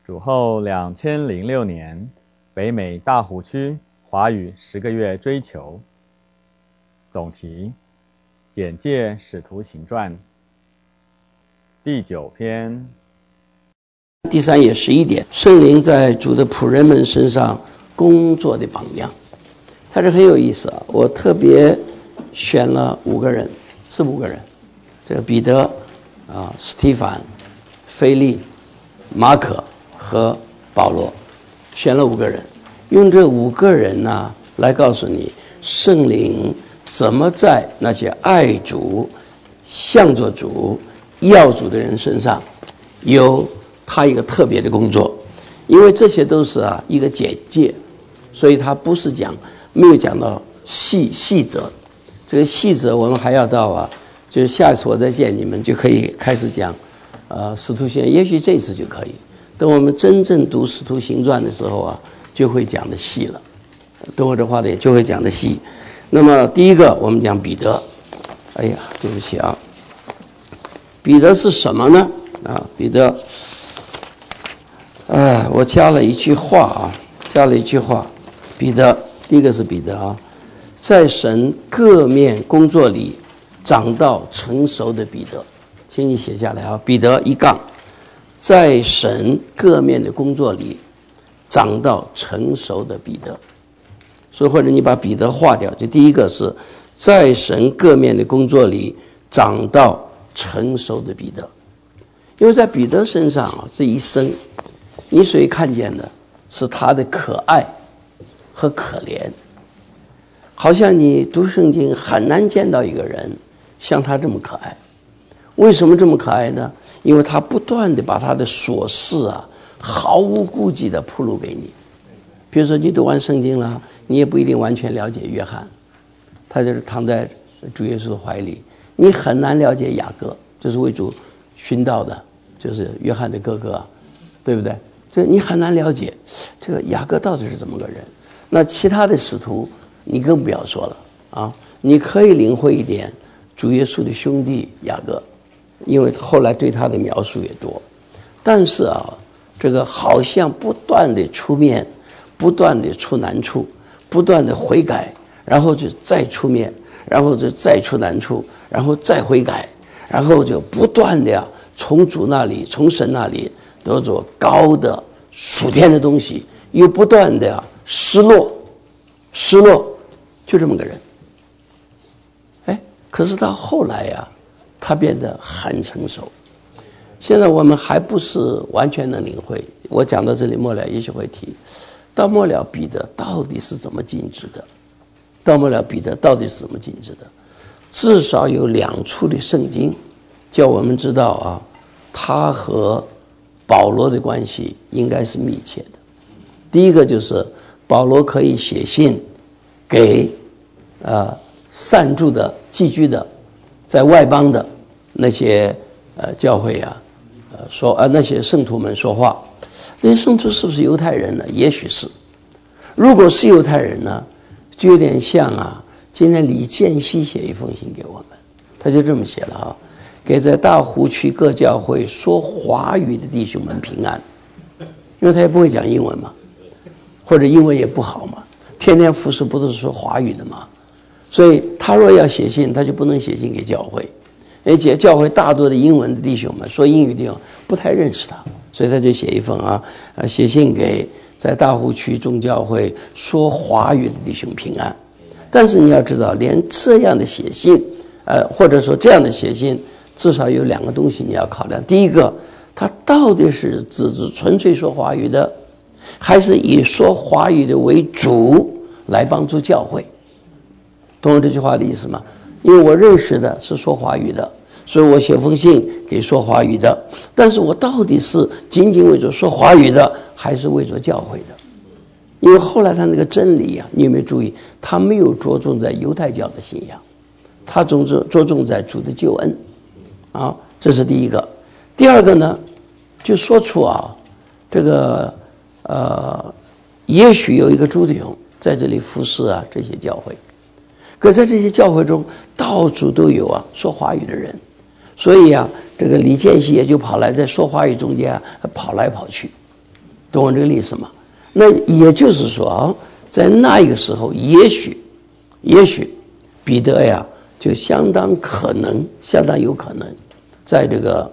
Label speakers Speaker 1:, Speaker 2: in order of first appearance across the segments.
Speaker 1: 主后2006年，北美大湖区华语10个月追求。总题：简介使徒行传第9篇。
Speaker 2: 第3页11点，圣灵在主的仆人们身上工作的榜样，它是很有意思啊。我特别选了5个人，是5个人，这个彼得斯提凡、腓利、马可和保罗，选了5个人，用这5个人呢来告诉你圣灵怎么在那些爱主、向着主、要主的人身上有他一个特别的工作。因为这些都是一个简介，所以他不是没有讲到细则。这个细则我们还要到就是下一次我再见你们就可以开始讲使徒行传，也许这次就可以。等我们真正读使徒行传的时候就会讲的细了。等会的话呢就会讲的细。那么第一个我们讲彼得。对不起彼得是什么呢？彼得我加了一句话彼得，第一个是彼得在神各面工作里长到成熟的彼得，请你写下来彼得1杠，在神各面的工作里长到成熟的彼得。所以或者你把彼得划掉，就第一个是在神各面的工作里长到成熟的彼得。因为在彼得身上这一生你所以看见的是他的可爱和可怜，好像你读圣经很难见到一个人像他这么可爱。为什么这么可爱呢？因为他不断的把他的琐事毫无顾忌的铺露给你。比如说你读完圣经了，你也不一定完全了解约翰，他就是躺在主耶稣的怀里，你很难了解雅各，就是为主殉道的，就是约翰的哥哥，对不对？就你很难了解这个雅各到底是怎么个人。那其他的使徒你更不要说了你可以领会一点主耶稣的兄弟雅各，因为后来对他的描述也多。但是这个好像不断的出面，不断的出难处，不断的悔改，然后就再出面，然后就再出难处，然后再悔改，然后就不断的从主那里，从神那里得着高的属天的东西，又不断的失落，就这么个人。可是到后来他变得很成熟。现在我们还不是完全能领会，我讲到这里末了也许会提到末了彼得到底是怎么禁止的，至少有2处的圣经叫我们知道他和保罗的关系应该是密切的。第一个就是保罗可以写信给散住的寄居的在外邦的那些教会说那些圣徒们说话。那些圣徒是不是犹太人呢？也许是。如果是犹太人呢，就有点像今天李建熙写一封信给我们，他就这么写了给在大湖区各教会说华语的弟兄们平安。因为他也不会讲英文嘛，或者英文也不好嘛，天天服侍不都是说华语的嘛。所以他若要写信，他就不能写信给教会，而且教会大多的英文的弟兄们，说英语的弟兄不太认识他，所以他就写一封写信给在大湖区众教会说华语的弟兄平安。但是你要知道，连这样的写信或者说这样的写信，至少有2个东西你要考量。第一个，他到底是只纯粹说华语的，还是以说华语的为主来帮助教会？懂我这句话的意思吗？因为我认识的是说华语的，所以我写封信给说华语的，但是我到底是仅仅为着说华语的，还是为着教会的？因为后来他那个真理你有没有注意，他没有着重在犹太教的信仰，他着重在主的救恩这是第一个。第二个呢，就说出这个也许有一个朱弟兄在这里服侍这些教会，可在这些教会中到处都有说华语的人，所以这个李建熙也就跑来在说华语中间跑来跑去。 懂我这个意思吗？那也就是说啊，在那一个时候，也许彼得呀，就相当有可能，在这个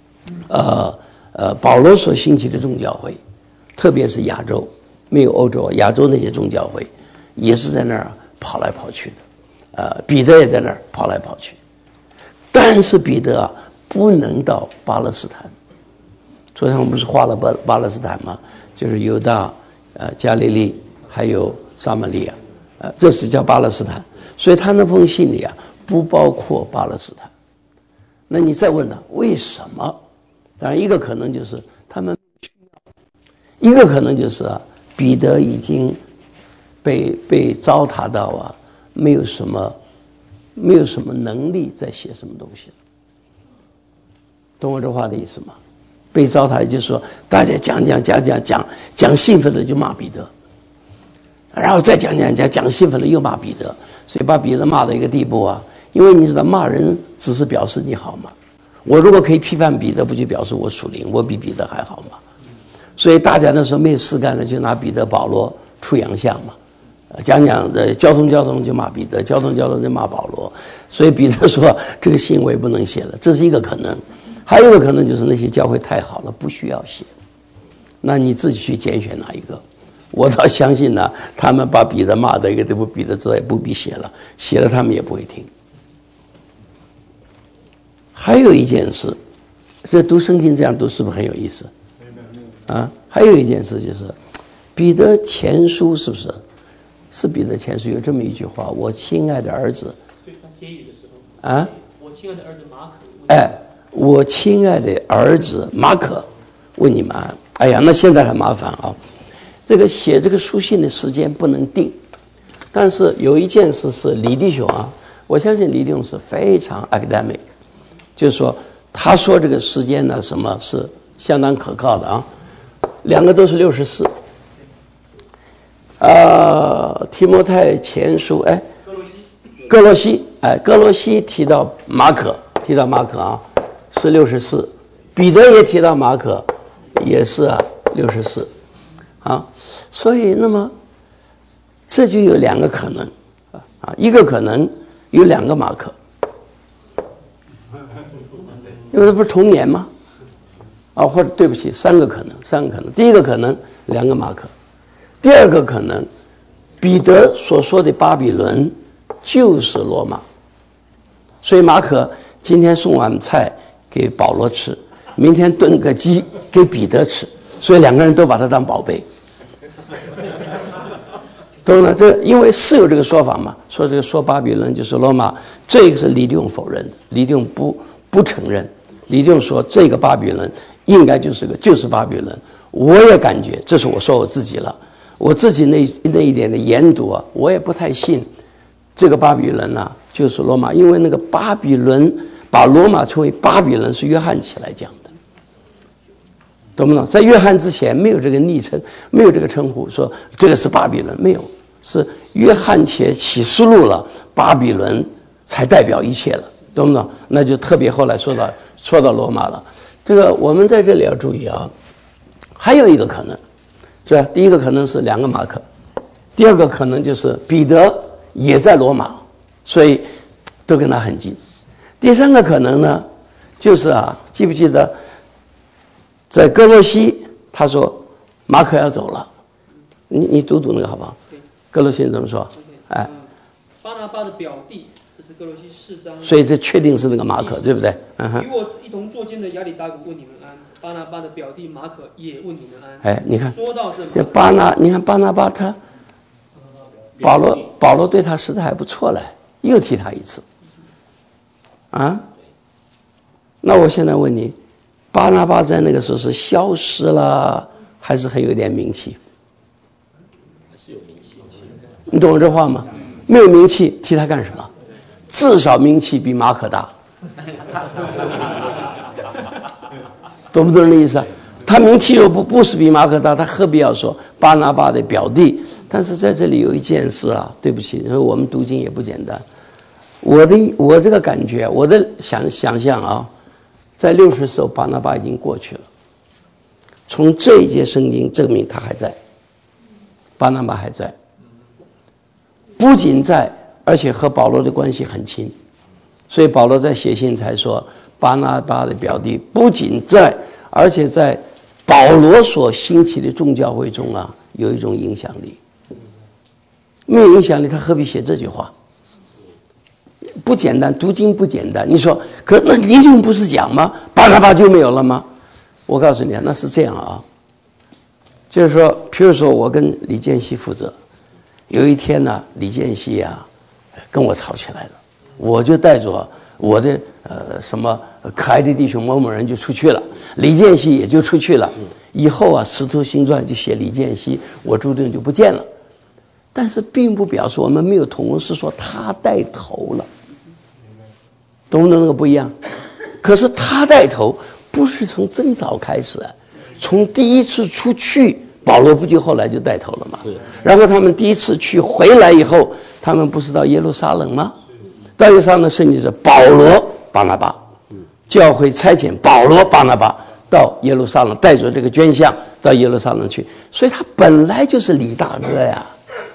Speaker 2: 保罗所兴起的众教会，特别是亚洲，没有欧洲，亚洲那些众教会，也是在那儿跑来跑去的，彼得也在那儿跑来跑去，但是彼得啊，不能到巴勒斯坦。昨天我们不是画了巴勒斯坦吗？就是犹大、加利利还有撒玛利亚，这是叫巴勒斯坦。所以他那封信里啊，不包括巴勒斯坦。那你再问了，为什么？当然，一个可能就是他们需要，一个可能就是彼得已经被糟蹋到没有什么能力再写什么东西了。懂我这话的意思吗？被糟蹋就是说，大家讲兴奋了就骂彼得，然后再讲兴奋了又骂彼得，所以把彼得骂到一个地步因为你知道骂人只是表示你好嘛，我如果可以批判彼得，不就表示我属灵，我比彼得还好嘛？所以大家那时候没有事干了，就拿彼得、保罗出洋相嘛，讲交通就骂彼得，交通就骂保罗，所以彼得说这个信我也不能写了，这是一个可能。还有一个可能就是那些教会太好了，不需要写，那你自己去拣选哪一个。我倒相信呢，他们把彼得骂的一个都不，彼得这也不必写了，写了他们也不会听。还有一件事，这读圣经这样读是不是很有意思？还有一件事就是彼得前书，是不是？是彼得前书有这么一句话：我亲爱的儿子。
Speaker 3: 对他结语的时候我亲爱的儿子马可。
Speaker 2: 我亲爱的儿子马可问你们安。哎呀，那现在很麻烦这个写这个书信的时间不能定，但是有一件事是李弟兄我相信李弟兄是非常 academic， 就是说他说这个时间呢，什么是相当可靠的两个都是64。提摩太前书哥罗西提到马可是64，彼得也提到马可，也是64，所以那么这就有两个可能一个可能有两个马可，因为这不是同年吗？或者对不起，三个可能。第一个可能两个马可，第二个可能彼得所说的巴比伦就是罗马，所以马可今天送碗菜给保罗吃，明天炖个鸡给彼得吃，所以两个人都把他当宝贝。懂了？这因为是有这个说法嘛，说巴比伦就是罗马，这个是李弟兄否认的，李弟兄不承认。李弟兄说这个巴比伦应该就是巴比伦。我也感觉，这是我说我自己了，我自己那一点的研读我也不太信这个巴比伦就是罗马，因为那个巴比伦把罗马称为巴比伦是约翰起来讲的，懂不懂？在约翰之前没有这个昵称，没有这个称呼，说这个是巴比伦，没有，是约翰写启示录了，巴比伦才代表一切了，懂不懂？那就特别后来说到罗马了。这个我们在这里要注意还有一个可能，是吧？第一个可能是两个马可，第二个可能就是彼得也在罗马，所以都跟他很近。第三个可能呢，就是记不记得在哥罗西他说马可要走了，你读那个好不好？哥罗西怎么说？
Speaker 3: 巴拿巴的表弟，这是哥罗西4章。
Speaker 2: 所以这确定是那个马可，对不对？
Speaker 3: 与我一同坐监的亚里达古问你们安，巴拿巴的表弟马可也问你们安。
Speaker 2: 你看，
Speaker 3: 说到这
Speaker 2: 你看巴拿巴他保罗对他实在还不错嘞，又提他一次。那我现在问你，巴拿巴在那个时候是消失了，还是很有点名气？
Speaker 3: 还是有名气。
Speaker 2: 你懂我这话吗？没有名气，提他干什么？至少名气比马可大。懂不懂这意思？他名气又不是比马可大，他何必要说巴拿巴的表弟？但是在这里有一件事对不起，因为我们读经也不简单。我这个感觉，我的想象在60时候巴拿巴已经过去了， 从这一节圣经证明他还在，巴拿巴还在，不仅在，而且和保罗的关系很亲，所以保罗在写信才说，巴拿巴的表弟不仅在，而且在保罗所兴起的众教会中啊，有一种影响力。没有影响力，他何必写这句话？不简单，读经不简单。你说，可那林俊不是讲吗？巴拿巴就没有了吗？我告诉你啊，那是这样啊，就是说，譬如说我跟李建熙负责，有一天呢，李建熙啊跟我吵起来了，我就带着我的什么可爱的弟兄某某人就出去了，李建熙也就出去了。以后啊，《使徒行传》就写李建熙，我注定就不见了。但是并不表示我们没有同工，是说他带头了，懂不懂那个不一样？可是他带头不是从真早开始啊，从第一次出去，保罗不就后来就带头了吗？然后他们第一次去回来以后，他们不是到耶路撒冷吗？到耶路撒冷，圣经是保罗巴拿巴，教会差遣保罗巴拿巴到耶路撒冷，带着这个捐项到耶路撒冷去，所以他本来就是李大哥呀。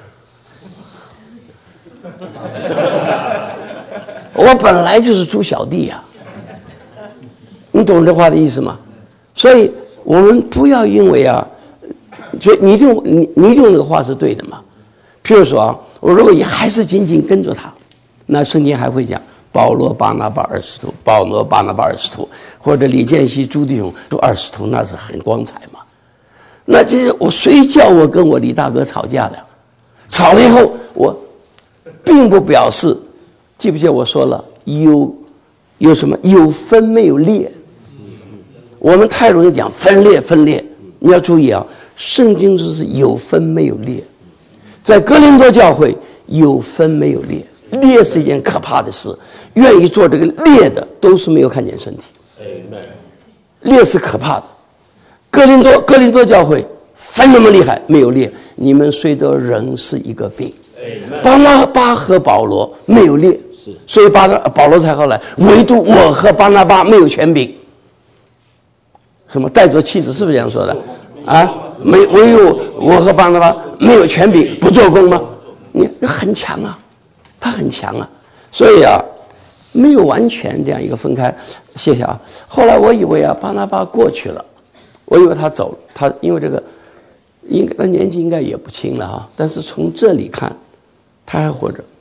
Speaker 2: 我本来就是猪小弟呀，你懂这话的意思吗？所以我们不要因为啊，就你用那个话是对的嘛。譬如说啊，我如果你还是紧紧跟着他，那圣经还会讲保罗巴拿巴二使徒，保罗巴拿巴二使徒，或者李建熙朱弟兄做二使徒，那是很光彩嘛。那这是我谁叫我跟我李大哥吵架的？吵了以后，我并不表示，记不记得我说了有什么有分没有裂？我们太容易讲分裂，你要注意啊，圣经就是有分没有裂。在哥林多教会有分没有裂，裂是一件可怕的事，愿意做这个裂的都是没有看见身体，裂是可怕的。哥林多教会分那么厉害，没有裂，你们虽得仍是一个病。巴拿巴和保罗没有裂，所以保罗才后来，唯独我和巴拿巴没有权柄。什么带着妻子是不是这样说的？啊，唯有我和巴拿巴没有权柄，不做工吗？你很强啊，他很强啊，所以啊，没有完全这样一个分开。谢谢啊。后来我以为啊，巴拿巴过去了，我以为他走了，他因为这个，年纪应该也不轻了啊。但是从这里看，他还活着，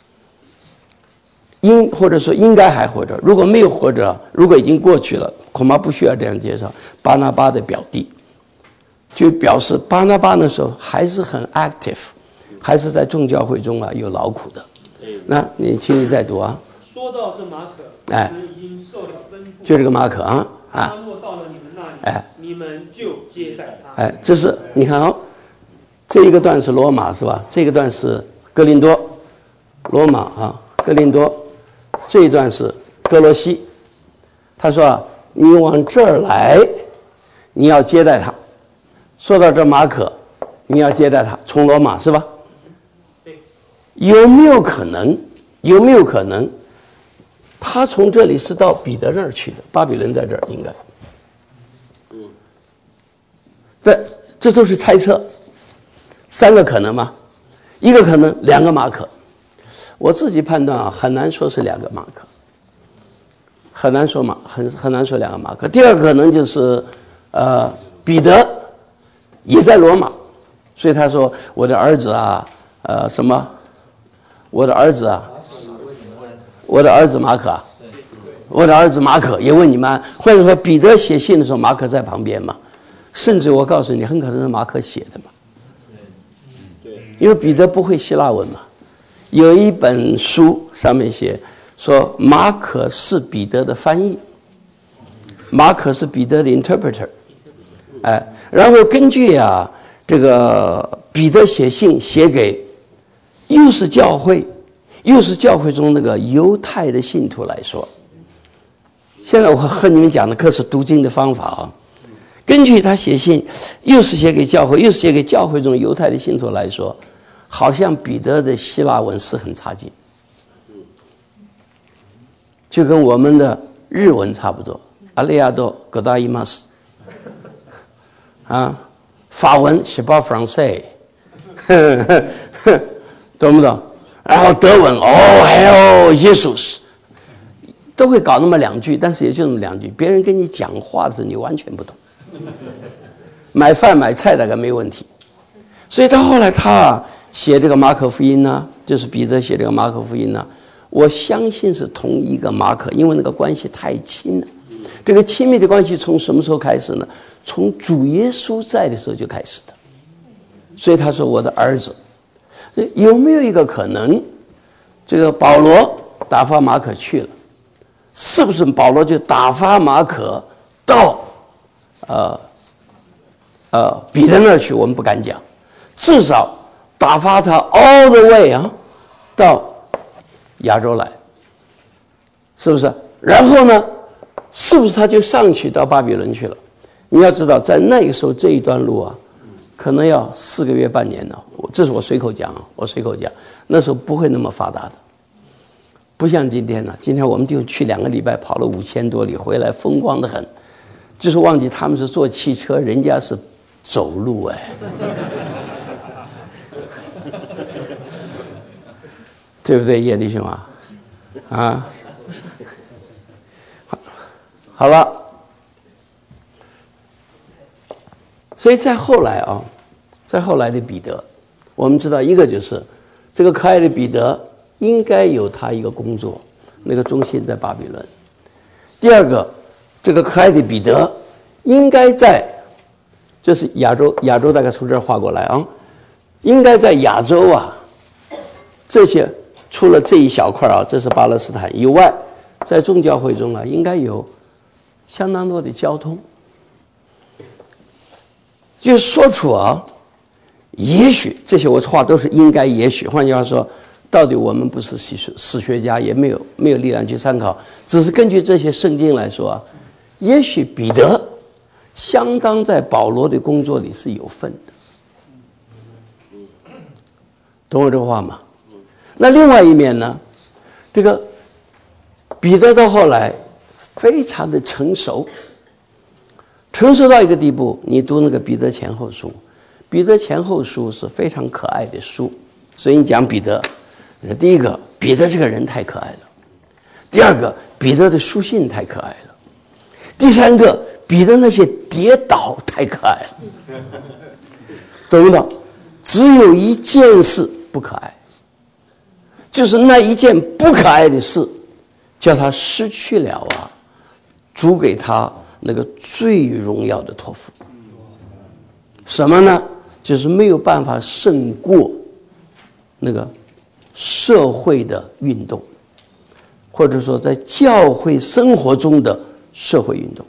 Speaker 2: 或者说应该还活着。如果没有活着，如果已经过去了，恐怕不需要这样介绍。巴拿巴的表弟，就表示巴拿巴那时候还是很 active， 还是在众教会中啊有劳苦的。那你请你再读啊。
Speaker 3: 说到这马可，你们已经受了吩咐，
Speaker 2: 就这个马可啊，
Speaker 3: 他若到了你们那里，你们就接待他。
Speaker 2: 这是你看哦，这一个段是罗马是吧？这个段是哥林多，罗马啊，哥林多，这一段是哥罗西。他说啊，你往这儿来，你要接待他。说到这马可，你要接待他，从罗马是吧？有没有可能？他从这里是到彼得那儿去的，巴比伦在这儿应该。这都是猜测，三个可能吗？一个可能，两个马可。我自己判断啊，很难说是两个马可，很难说两个马可。第二个可能就是彼得也在罗马，所以他说我的儿子啊，我的儿子马可啊，我的儿子马可也问你们安，或者说彼得写信的时候，马可在旁边嘛，甚至我告诉你，很可能是马可写的嘛，因为彼得不会希腊文嘛。有一本书上面写说马可是彼得的翻译，马可是彼得的 interpreter， 然后根据啊这个彼得写信写给又是教会中那个犹太的信徒来说，现在我和你们讲的可是读经的方法啊。根据他写信，又是写给教会，又是写给教会中犹太的信徒来说，好像彼得的希腊文是很差劲，就跟我们的日文差不多。阿利亚多戈达伊马斯， 啊，法文 je parle français， 懂不懂？然后德文还有耶稣，都会搞那么2句，但是也就那么2句。别人跟你讲话的时候，你完全不懂。买饭买菜大概没问题，所以到后来他写这个马可福音呢，就是彼得写这个马可福音呢，我相信是同一个马可，因为那个关系太亲了。这个亲密的关系从什么时候开始呢？从主耶稣在的时候就开始的。所以他说我的儿子，有没有一个可能，这个保罗打发马可去了，是不是保罗就打发马可到彼得那儿去？我们不敢讲，至少打发他 all the way 到亚洲来，是不是？然后呢，是不是他就上去到巴比伦去了？你要知道，在那个时候这一段路啊，可能要4个月半年呢。这是我随口讲，那时候不会那么发达的，不像今天呢。今天我们就去2个礼拜，跑了5000多里，回来风光得很。就是忘记他们是坐汽车，人家是走路哎。对不对，叶弟兄啊？好了，所以再后来的彼得，我们知道一个就是这个可爱的彼得应该有他一个工作，那个中心在巴比伦。第二个，这个可爱的彼得应该在，这是亚洲大概从这儿划过来啊，应该在亚洲啊，这些除了这一小块啊，这是巴勒斯坦以外，在众教会中啊，应该有相当多的交通。就说出啊，也许这些我话都是应该，也许换句话说，到底我们不是史学家，也没有力量去参考，只是根据这些圣经来说啊，也许彼得相当在保罗的工作里是有份的，懂我这个话吗？那另外一面呢，这个彼得到后来非常的成熟到一个地步，你读那个彼得前后书，彼得前后书是非常可爱的书，所以你讲彼得，第一个，彼得这个人太可爱了；第二个，彼得的书信太可爱了；第三个，彼得那些跌倒太可爱了，懂不懂？只有一件事不可爱，就是那一件不可爱的事，叫他失去了主给他那个最荣耀的托付。什么呢？就是没有办法胜过那个社会的运动，或者说在教会生活中的社会运动。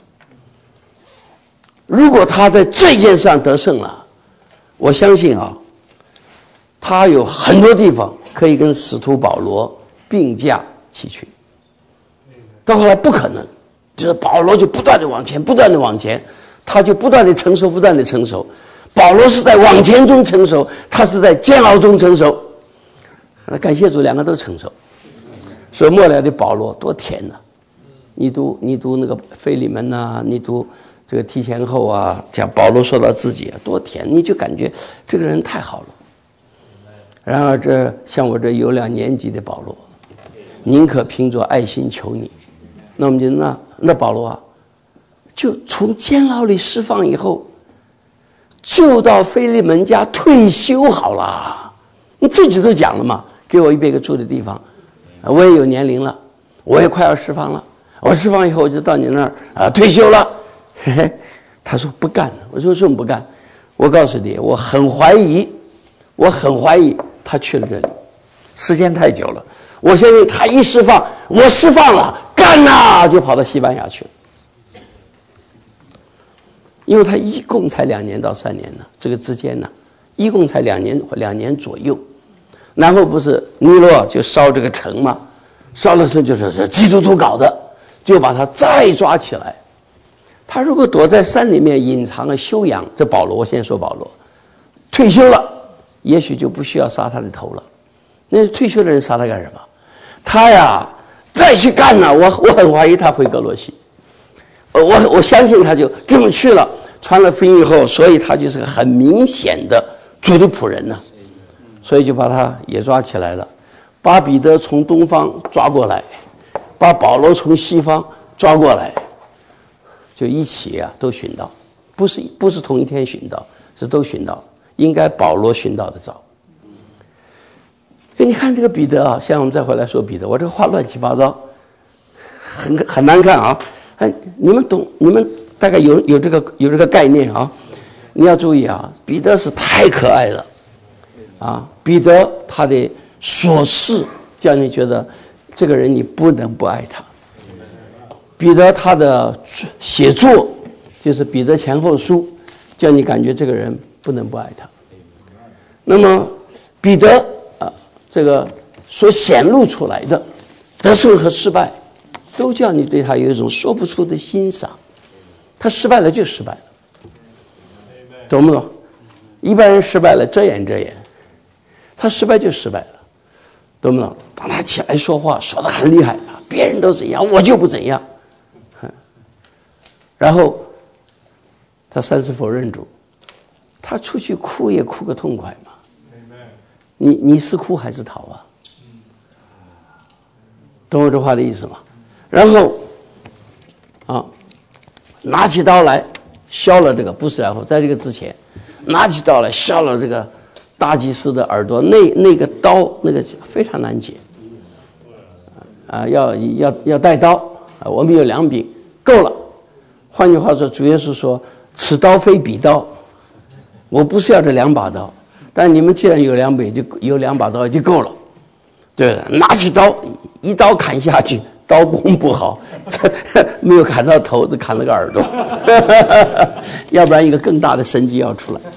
Speaker 2: 如果他在这件事上得胜了，我相信他有很多地方可以跟使徒保罗并驾齐驱。到后来不可能，就是保罗就不断的往前，他就不断的成熟。保罗是在往前中成熟，他是在煎熬中成熟。感谢主，2个都成熟。所以末了的保罗多甜呐！你读那个腓利门啊，你读这个提前后啊，讲保罗说到自己多甜，你就感觉这个人太好了。然而这像我这有2年级的保罗，宁可凭着爱心求你。那我们就那保罗就从监牢里释放以后，就到腓利门家退休好了。你自己都讲了嘛，给我一个住的地方，我也有年龄了，我也快要释放了，我释放以后我就到你那儿退休了。嘿嘿，他说不干了。我说为什么不干？我告诉你，我很怀疑他去了这里，时间太久了。我相信他一释放，我释放了，干呐，就跑到西班牙去了。因为他一共才2年到3年呢，这个之间呢，一共才2年左右。然后不是尼罗就烧这个城嘛，烧了时候就是基督徒搞的，就把他再抓起来。他如果躲在山里面隐藏了休养，这保罗，我先说保罗退休了，也许就不需要杀他的头了。那退休的人杀他干什么？他呀再去干呢，我很怀疑他回格罗西。我相信他就这么去了， 传了福音以后，所以他就是个很明显的主的仆人呢，所以就把他也抓起来了，把彼得从东方抓过来，把保罗从西方抓过来，就一起啊都寻到，不是同一天寻到，是都寻到，应该保罗寻到的早。你看这个彼得啊，现在我们再回来说彼得，我这个话乱七八糟，很难看啊。你们懂，你们大概有这个概念啊。你要注意啊，彼得是太可爱了啊！彼得他的琐事叫你觉得这个人你不能不爱他。彼得他的写作就是彼得前后书，叫你感觉这个人不能不爱他。那么彼得这个所显露出来的得胜和失败，都叫你对他有一种说不出的欣赏。他失败了就失败了，懂不懂？一般人失败了遮掩遮掩，他失败就失败了，懂不懂？当他起来说话说得很厉害啊，别人都怎样我就不怎样，然后他3次否认主，他出去哭也哭个痛快嘛。你是哭还是逃啊？懂我这话的意思吗？然后拿起刀来削了这个，不是然后在这个之前拿起刀来削了这个大祭司的耳朵，那个刀那个非常难解要带刀我们有2柄够了。换句话说，主耶稣说此刀非彼刀，我不是要这2把刀，但你们既然有2柄，就有2把刀就够了。对了，拿起刀一刀砍下去，刀工不好，没有砍到头，只砍了个耳朵，要不然一个更大的神迹要出来。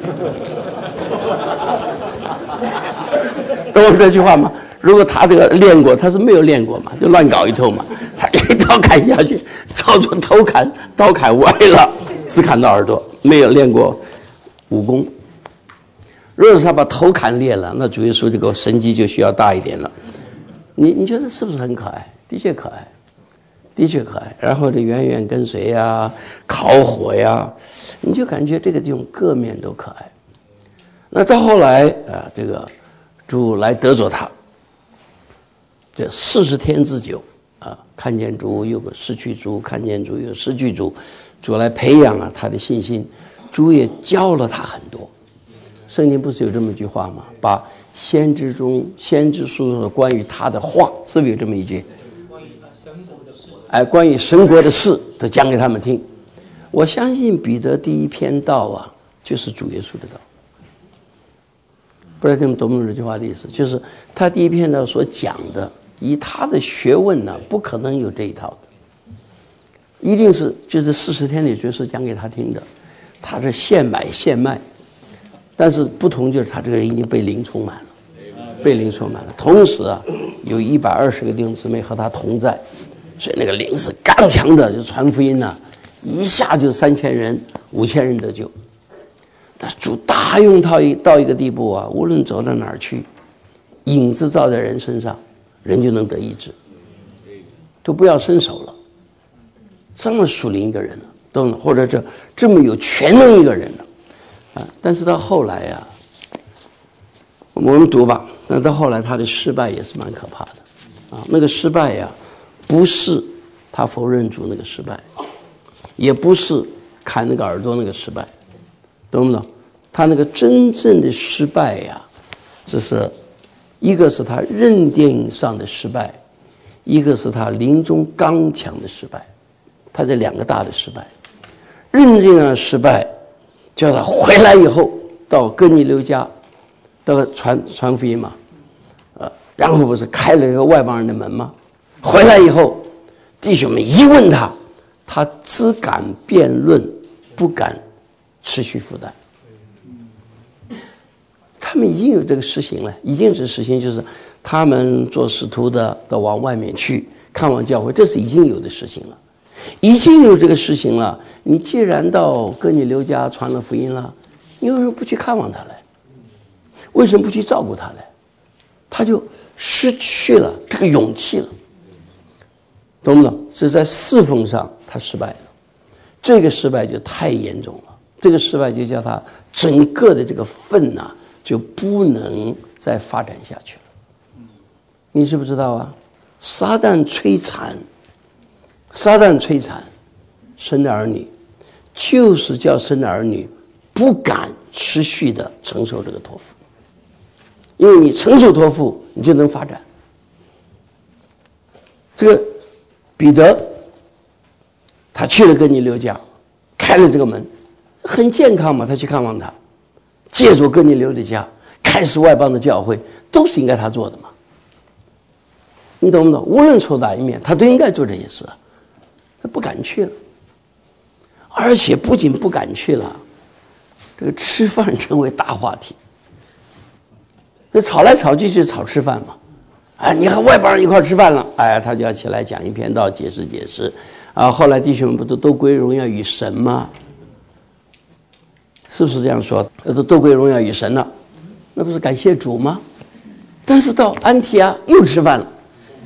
Speaker 2: 懂我这句话吗？如果他这个练过，他是没有练过嘛，就乱搞一通嘛。他一刀砍下去，照着头砍，刀砍歪了，只砍到耳朵，没有练过武功。如果是他把头砍裂了，那主耶稣这个神迹就需要大一点了。你觉得是不是很可爱？的确可爱，的确可爱。然后这远远跟随呀，烤火呀，你就感觉这个地方各面都可爱。那到后来这个主来得着他，这40天之久看见主有个失去主，看见主有失去主，主来培养他的信心，主也教了他很多。圣经不是有这么一句话吗？把先知书中关于他的话，是不是有这么一句？关于神国的事都讲给他们听。我相信彼得第一篇道就是主耶稣的道。不知道你们懂不懂这句话的意思？就是他第一篇道所讲的，以他的学问不可能有这一套的，一定是就是40天里就是讲给他听的。他是现买现卖。但是不同就是他这个人已经被灵充满了，被灵充满了。同时有120个弟兄姊妹和他同在，所以那个灵是刚强的，就传福音一下就3000人、5000人得救。但主大用到一个地步无论走到哪儿去，影子照在人身上，人就能得医治，都不要伸手了。这么属灵一个人了，或者这么有全能一个人了。但是到后来我们读吧。那到后来他的失败也是蛮可怕的那个失败不是他否认主那个失败，也不是砍那个耳朵那个失败，懂不懂？他那个真正的失败这是一个是他认定上的失败，一个是他临终刚强的失败，他这2个大的失败。认定上的失败叫他回来以后到哥尼流家到传福音嘛，然后不是开了一个外邦人的门吗？回来以后弟兄们一问他只敢辩论，不敢持续负担。他们已经有这个实行了，已经是实行，就是他们做使徒的都往外面去看望教会，这是已经有的实行了。已经有这个事情了，你既然到哥尼流家传了福音了，你为什么不去看望他来？为什么不去照顾他来？他就失去了这个勇气了，懂不懂？是在侍奉上他失败了， 这个失败就太严重了，这个失败就叫他整个的这个份呐，就不能再发展下去了。你知不知道啊？撒旦摧残神的儿女，就是叫神的儿女不敢持续的承受这个托付，因为你承受托付，你就能发展。这个彼得，他去了哥尼流家，开了这个门，很健康嘛，他去看望他，借助哥尼流的家开始外邦的教会，都是应该他做的嘛。你懂不懂？无论从哪一面，他都应该做这些事，他不敢去了，而且不仅不敢去了，这个吃饭成为大话题。那吵来吵去就吵吃饭嘛，哎，你和外邦人一块吃饭了，哎，他就要起来讲一篇道，解释啊。后来弟兄们不都归荣耀于神吗？是不是这样说？都归荣耀于神了，那不是感谢主吗？但是到安提阿又吃饭了。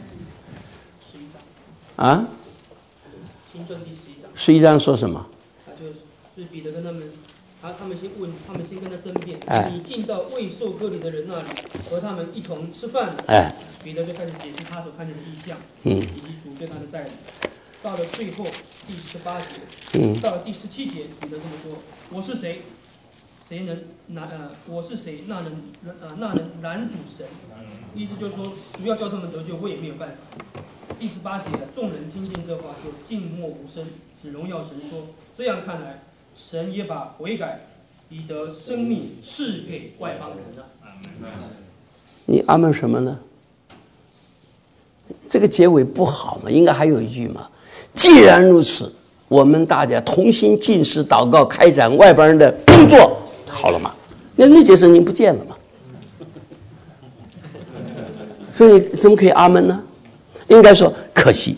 Speaker 2: 啊，
Speaker 3: 新传第11章。
Speaker 2: 11章说什么？
Speaker 3: 就是彼得跟他们，他们先跟他争辩。你进到未受割礼的人那里，和他们一同吃饭。彼得就开始解释他所看见的异象，以及主对他的带领。到了最后第18节，到了第17节，彼得这么说：“我是谁？我是谁？那能拦阻神？”意思就是说，主要叫他们得救，我也没有办法。第18节，众人听见这话，就静默无声，只荣耀神说：“这样看来，神也把悔改以得生命赐给外邦人了。”
Speaker 2: 你阿门什么呢？这个结尾不好嘛，应该还有一句嘛。既然如此，我们大家同心禁食祷告，开展外邦人的工作，好了嘛？那节圣经不见了嘛？所以你怎么可以阿门呢？应该说可惜。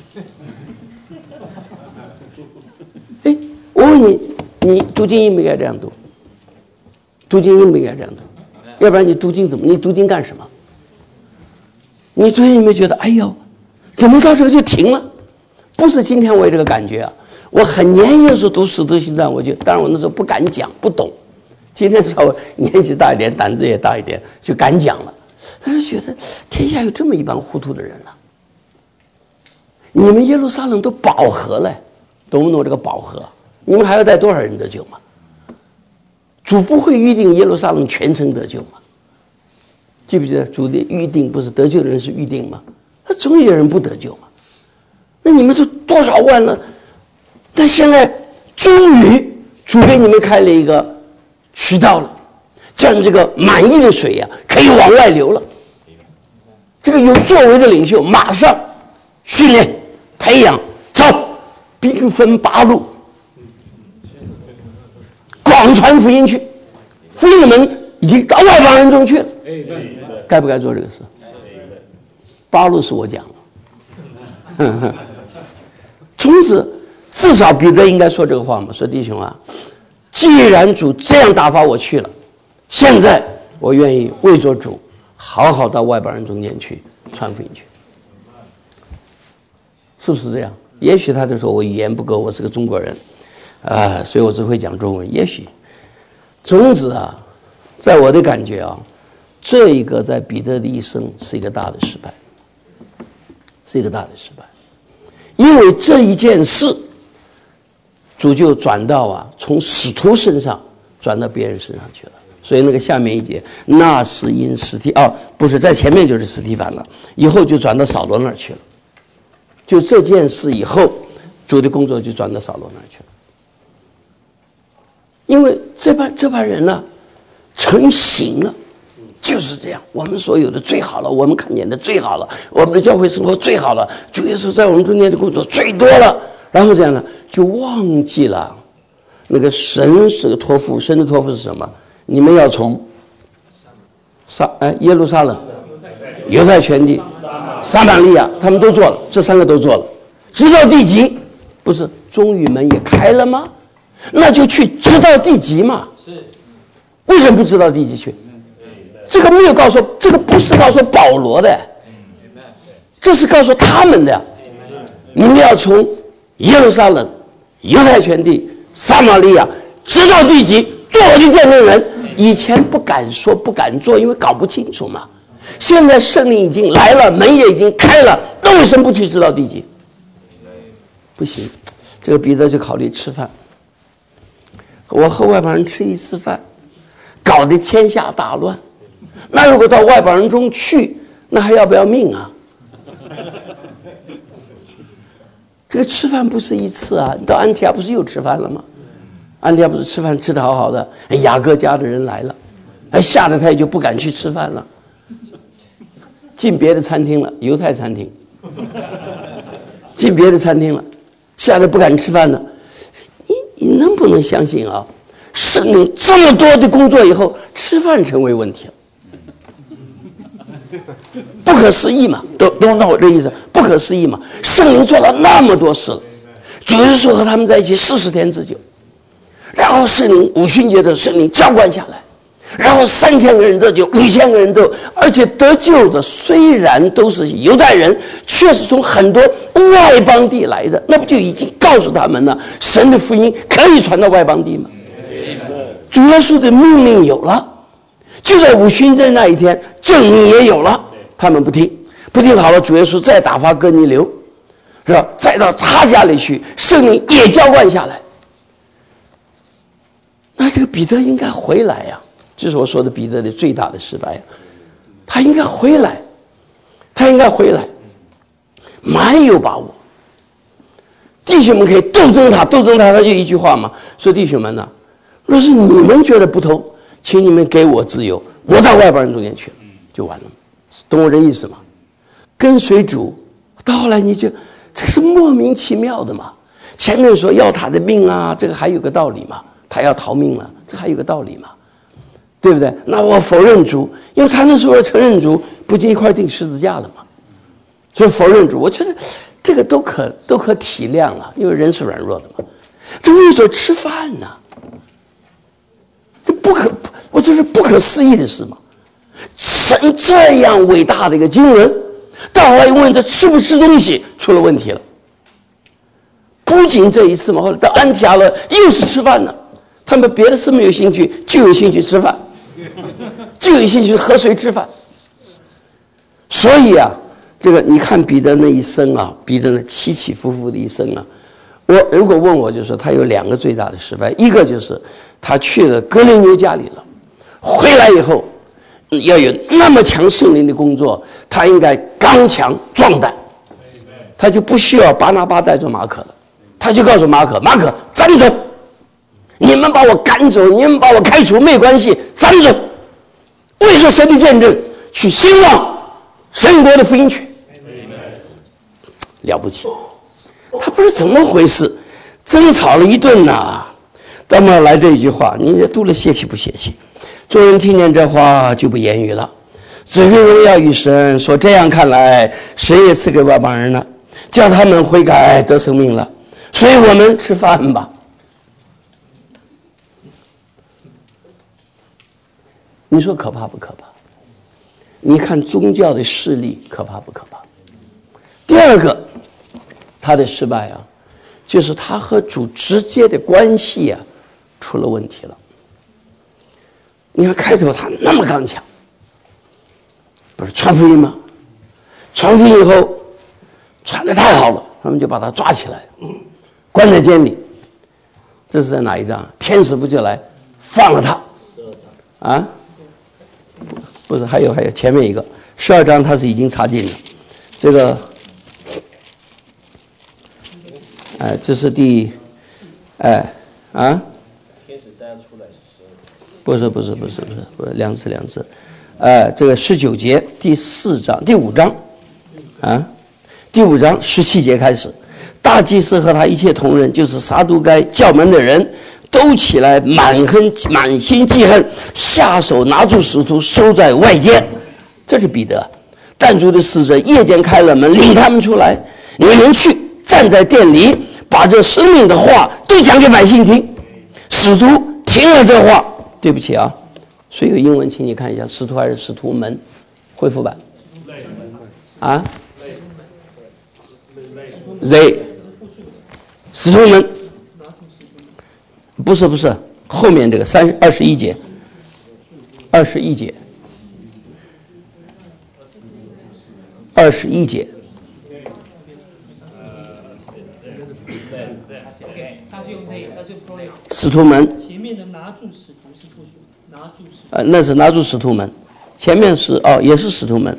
Speaker 2: 哎，我问你，你读经应不应该这样读？读经应不应该这样读？要不然你读经怎么？你读经干什么？你昨天有没有觉得，哎呦，怎么到这个就停了？不是今天我有这个感觉啊！我很年轻的时候读《使徒行传》，当然我那时候不敢讲，不懂。今天稍微年纪大一点，胆子也大一点，就敢讲了。但是觉得天下有这么一帮糊涂的人了。你们耶路撒冷都饱和了，懂不懂这个饱和？你们还要带多少人得救吗？主不会预定耶路撒冷全城得救吗？记不记得主的预定不是得救的人是预定吗？他总有人不得救嘛。那你们都多少万了？但现在终于主给你们开了一个渠道了，这样这个满溢的水呀，可以往外流了。这个有作为的领袖马上训练培养，走，兵分8路，广传福音去。福音的门已经到外邦人中去了，该不该做这个事？8路是我讲的。从此至少彼得应该说这个话嘛，说弟兄啊，既然主这样打发我去了，现在我愿意为着主好好到外邦人中间去传福音去，是不是这样？也许他就说我语言不够，我是个中国人所以我只会讲中文。也许总之啊，在我的感觉啊，这一个在彼得的一生是一个大的失败，是一个大的失败。因为这一件事，主就转到从使徒身上转到别人身上去了。所以那个下面一节，那是因不是在前面就是司提反了，以后就转到扫罗那儿去了。就这件事以后，主的工作就转到扫罗那儿去了。因为这帮人呢，成型了。就是这样，我们所有的最好了，我们看见的最好了，我们的教会生活最好了，主耶稣在我们中间的工作最多了，然后这样呢，就忘记了那个神是个托付，神的托付是什么？你们要从耶路撒冷、犹太全地、撒玛利亚，他们都做了，这3个都做了，直到地极，不是终于门也开了吗？那就去直到地极嘛。是，为什么不直到地极去？这个没有告诉，这个不是告诉保罗的，这是告诉他们的。你们要从耶路撒冷、 犹太全地、撒玛利亚，直到地极，做我的见证人。以前不敢说、不敢做，因为搞不清楚嘛。现在圣灵已经来了，门也已经开了，那为什么不去直到地极？不行，这个彼得就考虑吃饭。我和外邦人吃一次饭，搞得天下大乱。那如果到外邦人中去，那还要不要命啊？这个吃饭不是一次啊，你到安提阿不是又吃饭了吗？安提阿不是吃饭吃得好好的，雅各家的人来了，吓得他也就不敢去吃饭了，进别的餐厅了，犹太餐厅，进别的餐厅了，吓得不敢吃饭了。你能不能相信啊？圣灵这么多的工作以后，吃饭成为问题了。不可思议嘛，懂我这意思？不可思议嘛！圣灵做了那么多事了，主耶稣和他们在一起40天之久，然后圣灵五旬节的圣灵浇灌下来，然后3000个人得救，5000个人得，而且得救的虽然都是犹太人，却是从很多外邦地来的，那不就已经告诉他们了，神的福音可以传到外邦地吗？主耶稣的命令有了。就在五旬节那一天，证明也有了，他们不听好了，主耶稣再打发哥尼流，是吧？再到他家里去，圣灵也浇灌下来。那这个彼得应该回来呀，这是我说的彼得的最大的失败。他应该回来，蛮有把握。弟兄们可以斗争他，他就一句话嘛，说弟兄们呢，若是你们觉得不同，请你们给我自由，我到外邦人中间去，就完了。懂我这意思吗？跟随主，到后来你就这是莫名其妙的嘛。前面说要他的命啊，这个还有个道理嘛，他要逃命了，这还有个道理嘛，对不对？那我否认主，因为他那时候承认主，不就一块钉十字架了嘛？所以否认主，我觉得这个都可体谅啊，因为人是软弱的嘛。这为什么吃饭呢？我这是不可思议的事嘛！神这样伟大的一个经纶，到后来问这吃不吃东西出了问题了。不仅这一次嘛，后来到安提阿了又是吃饭呢。他们别的事没有兴趣，就有兴趣吃饭，就有兴趣和谁吃饭。所以啊，这个你看彼得那一生啊，彼得那起起伏伏的一生啊，我如果问我，就说他有2个最大的失败，一个就是他去了哥尼流家里了，回来以后要有那么强圣灵的工作，他应该刚强壮胆，他就不需要巴拿巴带着马可了，他就告诉马可站着，你们把我赶走，你们把我开除没关系，站着，为着神的见证去兴旺神国的福音去，了不起。他不是怎么回事，争吵了一顿呐，那么来这一句话，你读了泄气不泄气？众人听见这话就不言语了，只归荣耀与神，说这样看来，谁也赐给外邦人了，叫他们悔改得生命了，所以我们吃饭吧。你说可怕不可怕？你看宗教的势力可怕不可怕？第二个，他的失败啊，就是他和主直接的关系啊出了问题了。你看开头他那么刚强，不是传福音吗？传福音以后传得太好了，他们就把他抓起来，关在监里。这是在哪一章？天使不就来放了他啊？不是，还有前面一个12章他是已经查禁了，这个这是第天使带出来不是两次这个19节第5章第5章17节开始，大祭司和他一切同仁，就是撒都该教门的人，都起来满心记恨，下手拿住使徒收在外间。这是彼得。但主的使者夜间开了门，领他们出来，你们去站在殿里，把这生命的话都讲给百姓听。使徒听了这话，对不起啊，谁有英文请你看一下，使徒还是使徒们恢复版啊？they 使徒们不是后面这个21节，21节，21节。
Speaker 3: 他是用那，他是用 pronoun。
Speaker 2: 使徒们。
Speaker 3: 前面的拿住使徒是复数，拿住使徒。
Speaker 2: 那是拿住使徒们，前面是也是使徒们，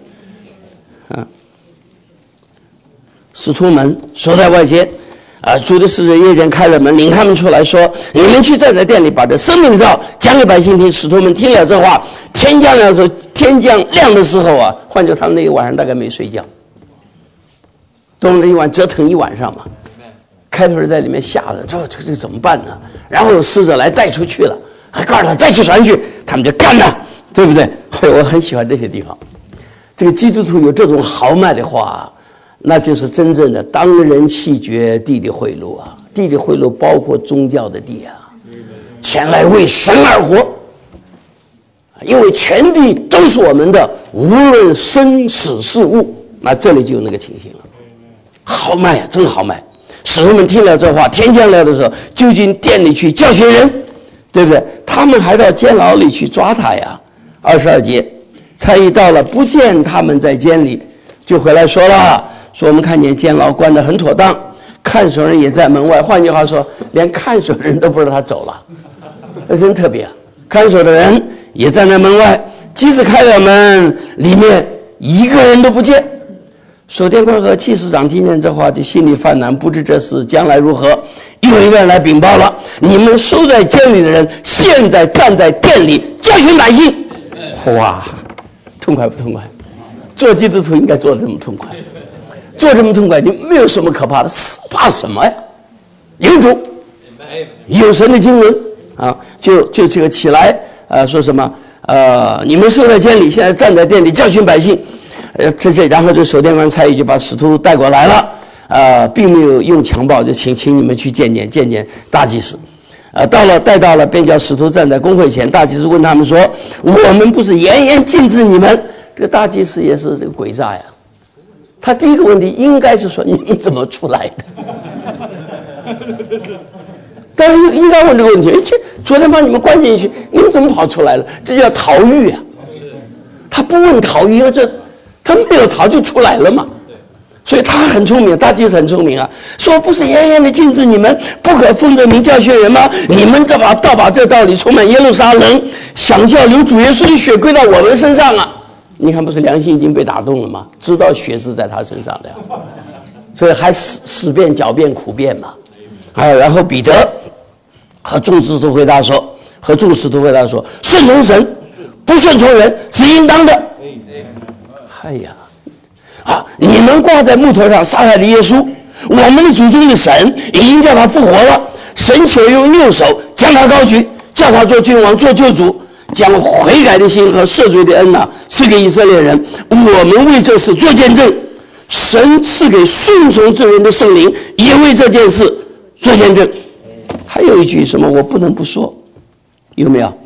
Speaker 2: 使徒们守在外间，主的使者夜间开了门，领他们出来说：“你们去站在店里，把这生命的道讲给百姓听。”使徒们听了这话，天将亮的时候啊，换作他们那一晚上大概没睡觉，动了一晚折腾一晚上嘛。开头在里面吓得，这怎么办呢？然后有使者来带出去了，还告诉他再去传去，他们就干了，对不对？我很喜欢这些地方。这个基督徒有这种豪迈的话，那就是真正的当人弃绝，地里贿赂啊！地里贿赂包括宗教的地啊，前来为神而活，因为全地都是我们的，无论生死事物。那这里就有那个情形了，豪迈啊，真豪迈！使徒们听了这话，天将亮的时候，就进店里去教训人，对不对？他们还到监牢里去抓他呀。22节，差役到了，不见他们在监里，就回来说了，说我们看见监牢关得很妥当，看守人也在门外。换句话说，连看守人都不知道他走了，这真特别啊！看守的人也站在门外，即使开了门，里面一个人都不见。守殿官和祭司长听见这话，就心里犯难，不知这事将来如何。又一个人来禀报了：你们收在监里的人，现在站在殿里教训百姓。哇，痛快不痛快？做基督徒应该做得这么痛快，做这么痛快，就没有什么可怕的，怕什么呀？有主，有神的经纶啊，就这个起来说什么你们收在监里，现在站在殿里教训百姓。然后这守殿官差役就把使徒带过来了，并没有用强暴，就请你们去见见大祭司。带到了，便叫使徒站在公会前。大祭司问他们说：“我们不是严严禁止你们？”这个大祭司也是这个诡诈呀。他第一个问题应该是说：“你们怎么出来的？”当然应该问这个问题。昨天把你们关进去，你们怎么跑出来了？这叫逃狱啊！他不问逃狱，他没有逃就出来了嘛。所以他很聪明，大祭司很聪明啊，说不是严严的禁止你们不可奉着名教训人吗？你们把这道理充满耶路撒冷，想叫流主耶稣的血归到我们身上啊！你看，不是良心已经被打动了吗？知道血是在他身上的呀，所以还死辩狡辩苦辩嘛。然后彼得和众使徒回答说：顺从神，不顺从人是应当的。哎呀！你们挂在木头上杀害了耶稣，我们的祖宗的神已经叫他复活了，神且用右手将他高举，叫他做君王，做救主，将悔改的心和赦罪的恩赐给以色列人。我们为这事做见证，神赐给顺从之人的圣灵也为这件事做见证。还有一句什么我不能不说，有没有？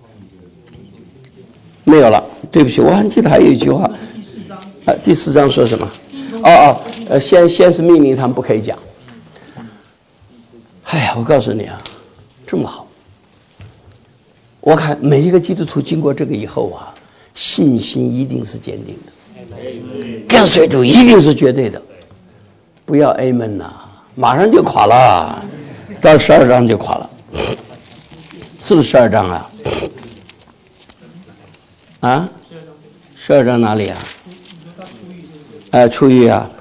Speaker 2: 没有了，对不起，我还记得还有一句话。第4章说什么？先是命令他们不可以讲。哎呀，我告诉你啊，这么好。我看每一个基督徒经过这个以后啊，信心一定是坚定的，跟随主一定是绝对的。不要 amen 呐，马上就垮了，到12章就垮了，是不是12章啊？12章哪里啊？出狱啊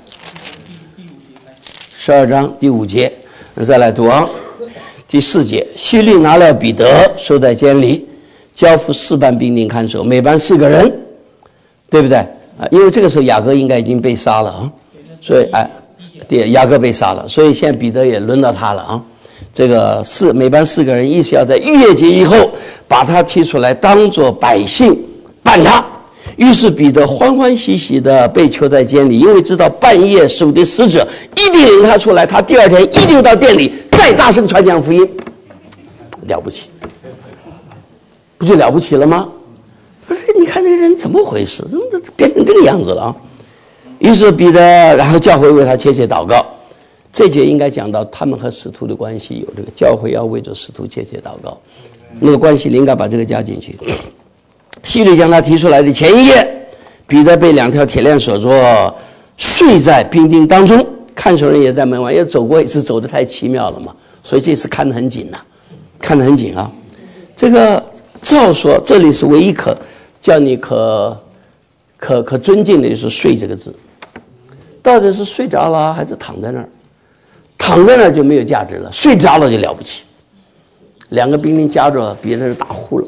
Speaker 2: ，12章第5节，再来读啊。第4节，希律拿了彼得，收在监里，交付4班兵丁看守，每班4个人，对不对？因为这个时候雅各应该已经被杀了啊，所以对，雅各被杀了，所以现在彼得也轮到他了啊。这个每班4个人，意思要在逾越节以后把他提出来，当作百姓办他。于是彼得欢欢喜喜的被囚在监里，因为知道半夜守的使者一定领他出来，他第2天一定到店里再大声传讲福音。了不起，不就了不起了吗？不是，你看这个人怎么回事，怎么变成这个样子了啊？于是彼得然后教会为他切祷告， 这节应该讲到他们和使徒的关系，有这个教会要为着使徒切切祷告，那个关系你应该把这个加进去。希律将他提出来的前一夜，彼得被2条铁链锁住，睡在兵丁当中，看守人也在门外，也走过一次，走得太奇妙了嘛，所以这次看得很紧呐，看得很紧啊。这个照说这里是唯一叫你可尊敬的就是睡这个字，到底是睡着了还是躺在那儿？躺在那儿就没有价值了，睡着了就了不起。2个兵丁夹着彼得打呼了，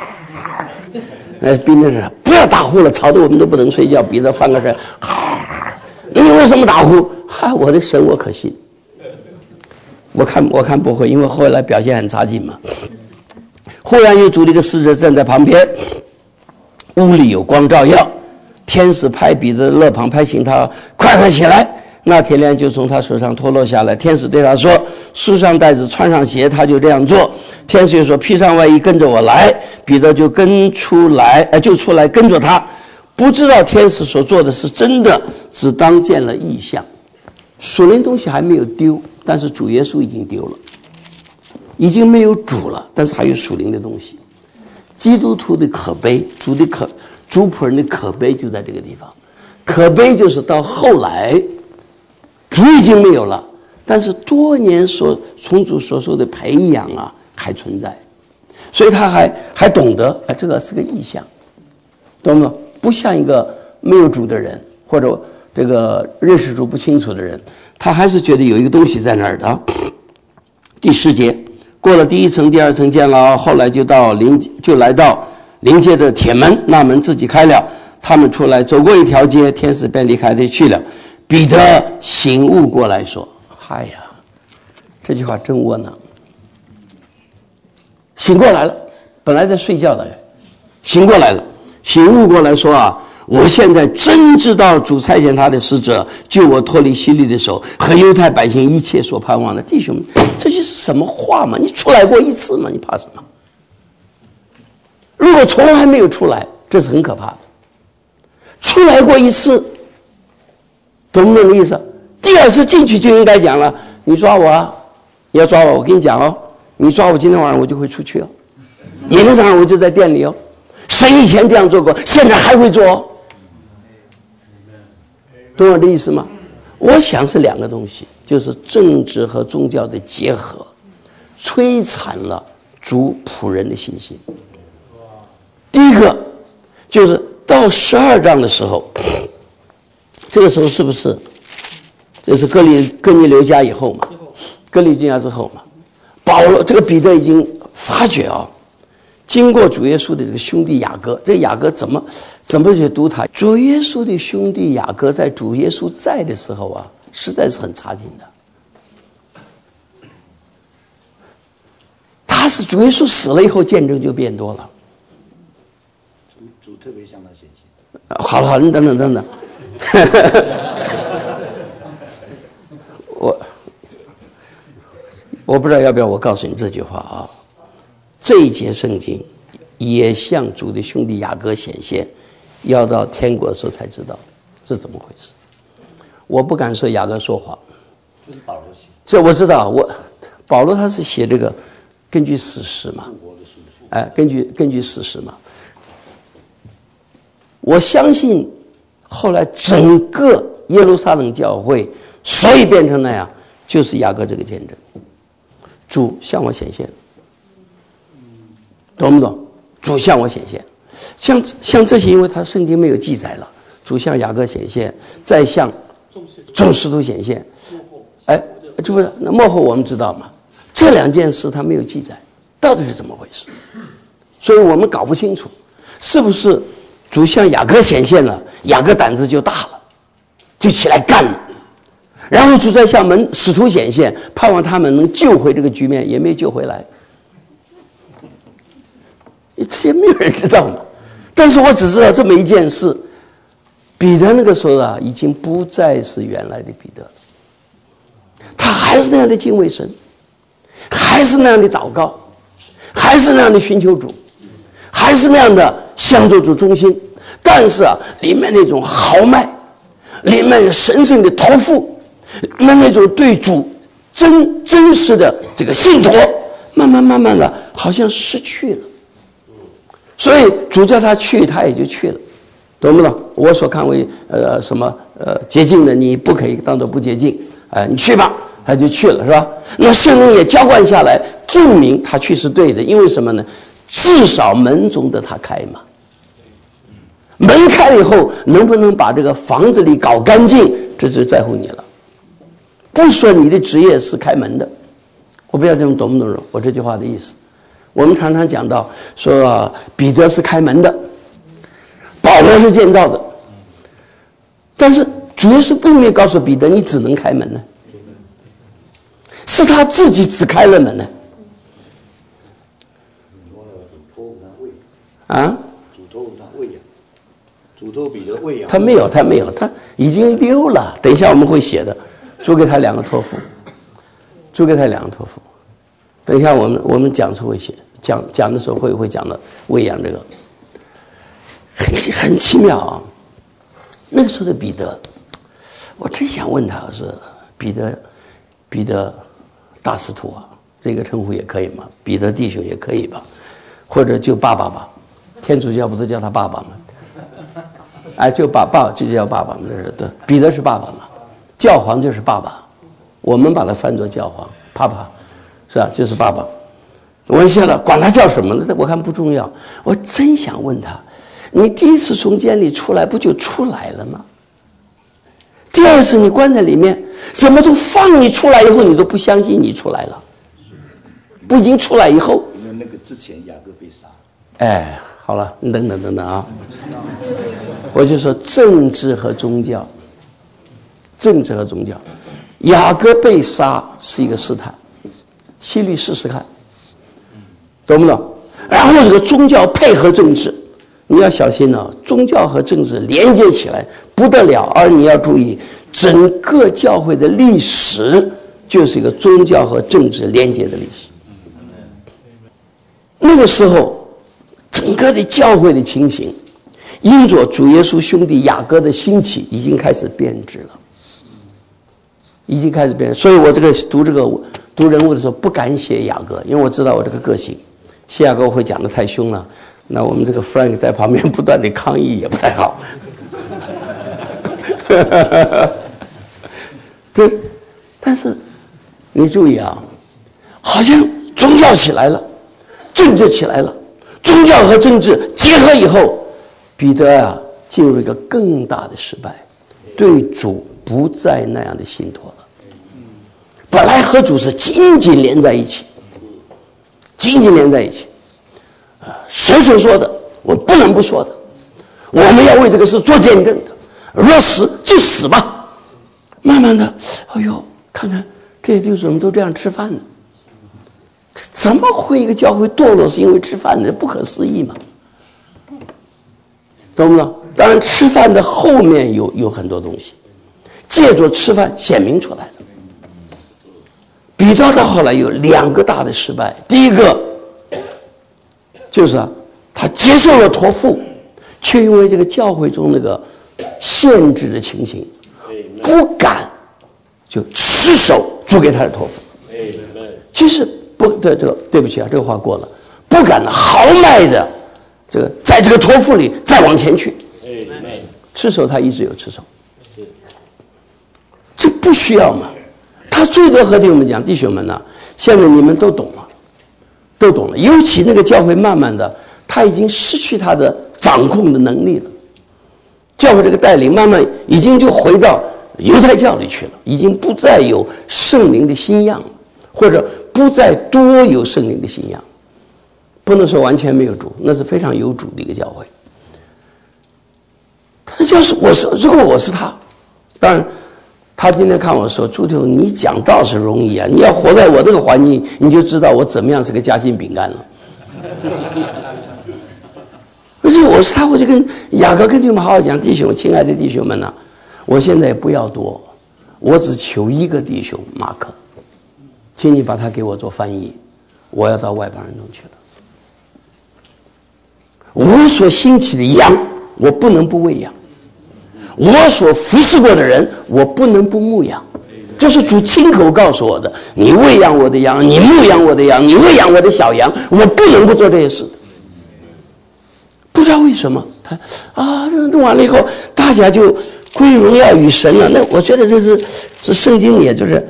Speaker 2: 兵丁说不要打呼了，吵得我们都不能睡觉。彼得翻个身，你为什么打呼？我的神我可信。我看不会，因为后来表现很差劲嘛。忽然有主的一个使者站在旁边，屋里有光照耀，天使拍彼得的肋旁，拍醒他，快起来。那铁链就从他手上脱落下来。天使对他说，束上带子，穿上鞋。他就这样做。天使就说，披上外衣，跟着我来。彼得就出来跟着他，不知道天使所做的是真的，只当见了异象。属灵东西还没有丢，但是主耶稣已经丢了，已经没有主了，但是还有属灵的东西。基督徒的可悲，主仆人的可悲就在这个地方。可悲就是到后来主已经没有了，但是多年从主所受的培养啊还存在，所以他还懂得这个是个异象，懂吗？不像一个没有主的人，或者这个认识主不清楚的人，他还是觉得有一个东西在那儿的。第10节，过了第1层、第2层监牢，后来就来到临街的铁门，那门自己开了，他们出来，走过一条街，天使便离开他去了。彼得醒悟过来说：“嗨呀，这句话真窝囊。醒过来了，本来在睡觉的人，醒过来了，醒悟过来说啊，我现在真知道主差遣他的使者救我脱离希律的手和犹太百姓一切所盼望的。弟兄们，这就是什么话嘛？你出来过一次嘛？你怕什么？如果从来没有出来，这是很可怕的。出来过一次，懂不懂的意思？第2次进去就应该讲了，你抓我啊，你要抓我，我跟你讲哦，你抓我今天晚上我就会出去哦，明天早上我就在店里哦。神以前这样做过，现在还会做哦。懂我的意思吗？我想是2个东西，就是政治和宗教的结合，摧残了主仆人的信心。第一个就是到12章的时候，这个时候是不是这是哥尼流家以后嘛？哥尼流家之后嘛，保罗这个彼得已经发觉啊，经过主耶稣的这个兄弟雅各，这雅各怎么去读他？主耶稣的兄弟雅各在主耶稣在的时候啊，实在是很差劲的。他是主耶稣死了以后，见证就变多了。
Speaker 4: 主特别向他显现。
Speaker 2: 好了，你等等。我不知道要不要我告诉你这句话啊。这一节圣经也向主的兄弟雅各显现，要到天国的时候才知道这怎么回事。我不敢说雅各说谎，
Speaker 4: 这是保罗写，
Speaker 2: 这我知道。保罗他是写这个根据史实嘛，根据史实嘛。我相信后来整个耶路撒冷教会所以变成那样，就是雅各这个见证，主向我显现，懂不懂？主向我显现，像这些，因为他圣经没有记载了，主向雅各显现，再向众使徒显现，这不是那末后我们知道吗？这2件事他没有记载，到底是怎么回事？所以我们搞不清楚，是不是主向雅各显现了，雅各胆子就大了，就起来干了。然后主再向使徒显现，盼望他们能救回这个局面，也没救回来。这也没有人知道嘛。但是我只知道这么一件事，彼得那个时候啊，已经不再是原来的彼得了。他还是那样的敬畏神，还是那样的祷告，还是那样的寻求主，还是那样的向着主忠心。但是啊，里面那种豪迈，里面神圣的托付， 那种对主真实的这个信托，慢慢的好像失去了。所以主叫他去，他也就去了，懂不懂？我所看为洁净的，你不可以当作不洁净，你去吧，他就去了，是吧？那圣灵也浇灌下来，证明他去是对的，因为什么呢？至少门总得他开嘛。门开了以后，能不能把这个房子里搞干净，这就在乎你了。不是说你的职业是开门的，我不知道你们懂不懂我这句话的意思。我们常常讲到说，彼得是开门的，保罗是建造的，但是主耶稣并没有告诉彼得你只能开门呢，是他自己只开了门呢。啊？
Speaker 4: 主托他喂养，主托彼得喂养。
Speaker 2: 他没有，他已经溜了。等一下我们会写的，主给他2个托付，等一下我们讲的时候会写，讲的时候会讲到喂养这个，很奇妙啊。那个时候的彼得，我真想问他，是彼得大使徒啊，这个称呼也可以吗？彼得弟兄也可以吧，或者就爸爸吧。天主教不都叫他爸爸吗？就爸就叫爸爸嘛，对，彼得是爸爸嘛，教皇就是爸爸，我们把它翻作教皇，爸爸，是吧？就是爸爸。我现在管他叫什么呢？我看不重要。我真想问他，你第一次从监里出来，不就出来了吗？第二次你关在里面，什么都放你出来以后，你都不相信你出来了，不已经出来以后，
Speaker 4: 因为那个之前雅各被杀。
Speaker 2: 好了，你等等啊！我就说政治和宗教，雅各被杀是一个试探，希律试试看，懂不懂？然后这个宗教配合政治，你要小心了，宗教和政治连接起来不得了。而你要注意，整个教会的历史就是一个宗教和政治连接的历史。那个时候。整个的教会的情形，因着主耶稣兄弟雅各的兴起，已经开始变质了，所以我读人物的时候不敢写雅各，因为我知道我这个个性，写雅各我会讲得太凶了，那我们这个 Frank 在旁边不断的抗议也不太好。对，但是你注意啊，好像宗教起来了，政治起来了。宗教和政治结合以后，彼得进入一个更大的失败，对主不再那样的信托了。本来和主是紧紧连在一起，神所说的我不能不说的，我们要为这个事做见证的，若死就死吧。慢慢的，看看这些弟兄怎么都这样吃饭呢？怎么会一个教会堕落是因为吃饭呢？不可思议嘛，懂不懂？当然吃饭的后面有很多东西，借着吃饭显明出来了。彼得到后来有2个大的失败，第一个就是他接受了托付，却因为这个教会中那个限制的情形，不敢就持守主给他的托付。其实对不起啊，这个话过了，不敢豪迈的在这个托付里再往前去，持守他一直有持守，这不需要嘛。他最多和弟兄们讲，弟兄们呢，现在你们都懂了，尤其那个教会慢慢的，他已经失去他的掌控的能力了，教会这个带领慢慢已经就回到犹太教里去了，已经不再有圣灵的新样了，或者不再多有圣灵的信仰，不能说完全没有主，那是非常有主的一个教会。他就是如果我是他，当然他今天看我说，朱弟你讲道是容易啊，你要活在我这个环境，你就知道我怎么样是个夹心饼干了。而且我是他，我就跟雅各跟你们好好讲，弟兄，亲爱的弟兄们我现在也不要多，我只求一个弟兄马可，请你把他给我做翻译，我要到外邦人中去了。我所兴起的羊，我不能不喂养；我所服侍过的人，我不能不牧养。 这是主亲口告诉我的。你喂养我的羊，你牧养我的羊，你喂养我的小羊，我不能不做这些事。不知道为什么，他弄完了以后，大家就归荣耀与神了。那我觉得这是圣经里，就是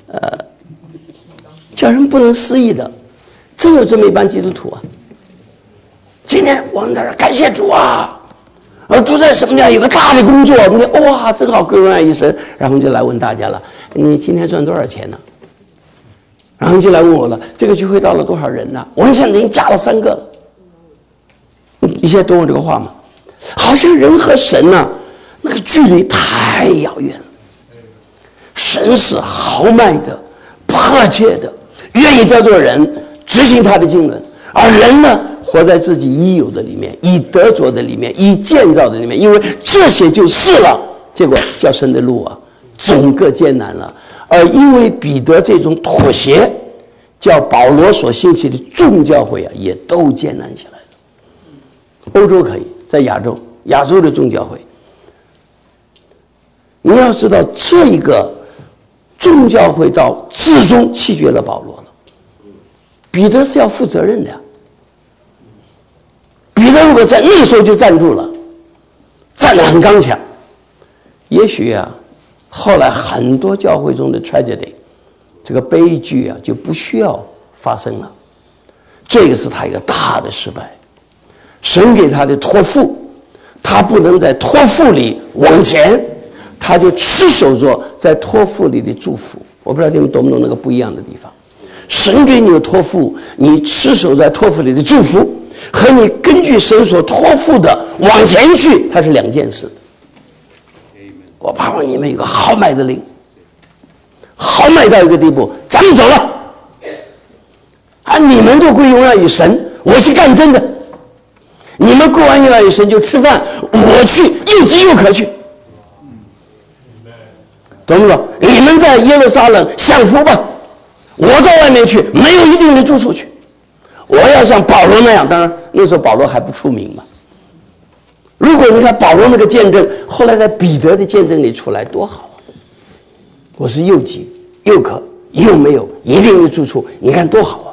Speaker 2: 叫人不能思议的。真有这么一帮基督徒啊！今天我们在这感谢主啊！主在什么地方有个大的工作，我们就哇，真好，归荣耀于神。然后我们就来问大家了：你今天赚多少钱呢？然后就来问我了：这个聚会到了多少人呢？我们现在已经加了3个了。你现在懂我这个话吗？好像人和神呢，那个距离太遥远了。神是豪迈的、迫切的，愿意叫做人执行他的经纶，而人呢，活在自己已有的里面，已得着的里面，已建造的里面，因为这些就是了。结果叫神的路啊，整个艰难了。而因为彼得这种妥协，叫保罗所兴起的众教会啊，也都艰难起来了。欧洲可以，在亚洲的众教会，你要知道，这一个众教会到至终弃绝了保罗了。彼得是要负责任的呀。彼得如果在那个时候就站住了，站得很刚强，也许啊，后来很多教会中的 tragedy， 这个悲剧啊，就不需要发生了。这个是他一个大的失败。神给他的托付，他不能在托付里往前，他就持守着在托付里的祝福。我不知道你们懂不懂那个不一样的地方。神给你的托付，你持守在托付里的祝福，和你根据神所托付的往前去，它是2件事的。我盼望你们有个豪迈的灵，豪迈到一个地步，咱们走了你们都归荣耀于神，我是干真的。你们归完荣耀于神就吃饭，我去又饥又渴去，懂不懂？你们在耶路撒冷享福吧，我到外面去，没有一定的住处去。我要像保罗那样，当然那时候保罗还不出名嘛。如果你看保罗那个见证，后来在彼得的见证里出来多好啊！我是又饥又渴，又没有一定的住处，你看多好啊！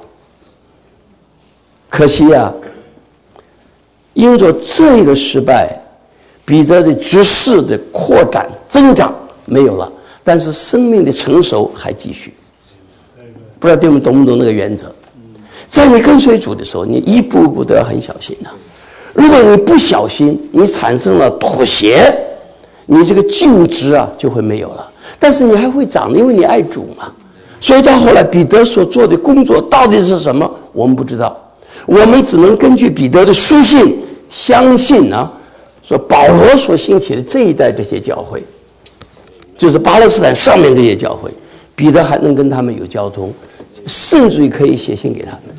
Speaker 2: 可惜啊，因着这个失败，彼得的执事的扩展增长没有了，但是生命的成熟还继续。不知道弟兄懂不懂那个原则？在你跟随主的时候，你一步一步都要很小心的。如果你不小心，你产生了妥协，你这个净值啊就会没有了。但是你还会长的，因为你爱主嘛。所以到后来彼得所做的工作到底是什么，我们不知道。我们只能根据彼得的书信相信啊，说保罗所兴起的这一代这些教会，就是巴勒斯坦上面这些教会，彼得还能跟他们有交通，甚至于可以写信给他们。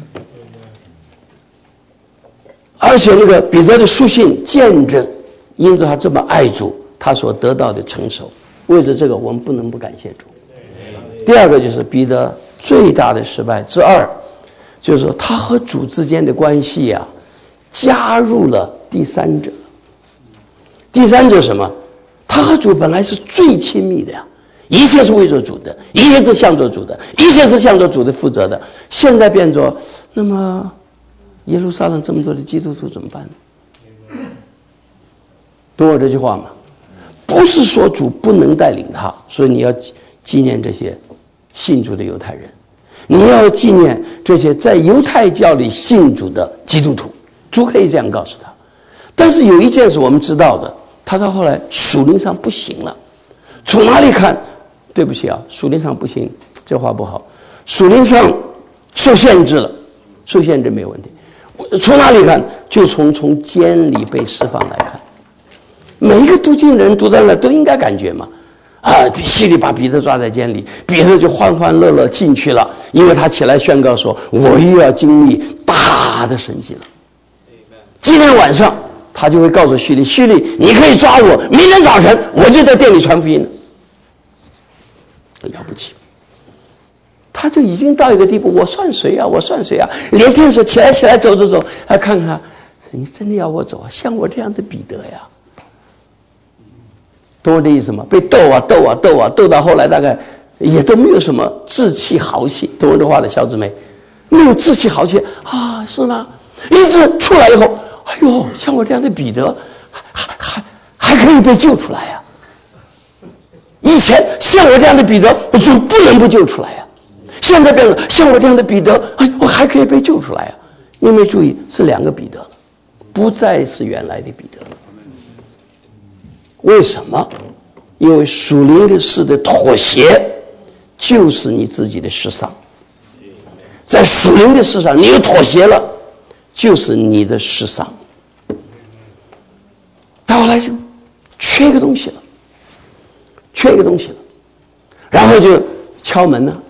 Speaker 2: 而且那个彼得的书信见证，因着他这么爱主，他所得到的成熟。为了这个，我们不能不感谢主。第二个就是彼得最大的失败之二，就是说他和主之间的关系啊，加入了第三者。第三者什么？他和主本来是最亲密的呀，一切是为着主的，一切是向着主的，一切是向着主的负责的。现在变作，那么耶路撒冷这么多的基督徒怎么办呢？懂我这句话吗？不是说主不能带领他，所以你要纪念这些信主的犹太人，你要纪念这些在犹太教里信主的基督徒。主可以这样告诉他。但是有一件事我们知道的，他到后来属灵上不行了。从哪里看？对不起啊，属灵上不行，这话不好。属灵上受限制了，受限制没有问题。从哪里看？就从监里被释放来看。每一个读经人读到那都应该感觉嘛，希律把彼得抓在监里，彼得就欢欢乐乐进去了，因为他起来宣告说：“我又要经历大的神迹了。”今天晚上他就会告诉希律：“希律，你可以抓我，明天早晨我就在店里传福音了。”了不起，他就已经到一个地步，我算谁啊？我算谁啊？连天说起来起来，走走走，看看，你真的要我走？像我这样的彼得呀，懂我的意思吗？被斗啊斗啊斗啊斗到后来大概也都没有什么志气豪气，懂我这话的小姊妹，没有志气豪气啊，是吗？一直出来以后，哎呦，像我这样的彼得，还可以被救出来呀。以前像我这样的彼得，就不能不救出来呀。现在变成像我这样的彼得，哎，我还可以被救出来呀。你有没有注意，是两个彼得了，不再是原来的彼得了。为什么？因为属灵的事的妥协，就是你自己的失丧。在属灵的事上，你有妥协了，就是你的失丧。到后来就缺一个东西了，然后就敲门呢。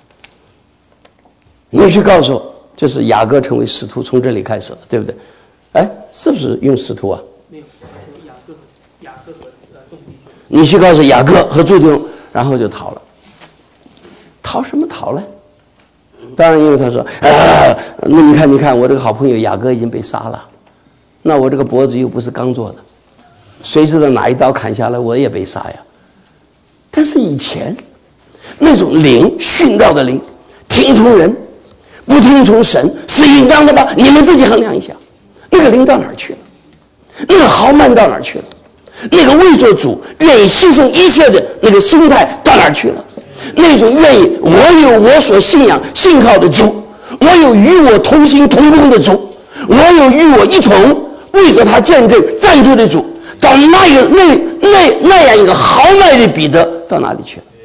Speaker 2: 你去告诉我，就是雅各成为使徒，从这里开始了，对不对？哎，是不是用使徒啊？
Speaker 3: 没有，雅各和众弟兄。
Speaker 2: 你去告诉雅各和众弟兄，然后就逃了。逃什么逃呢？当然，因为他说，那你看，我这个好朋友雅各已经被杀了，那我这个脖子又不是刚做的，谁知道哪一刀砍下来我也被杀呀。但是以前那种灵，殉道的灵，听从人不听从神是应当的吧？你们自己衡量一下，那个灵到哪儿去了？那个豪迈到哪儿去了？那个为做主愿意牺牲一切的那个心态到哪儿去了？那种愿意我有我所信仰信靠的主，我有与我同心同工的主，我有与我一同为着他见证站住的主，到那样一个豪迈的彼得到哪里去了？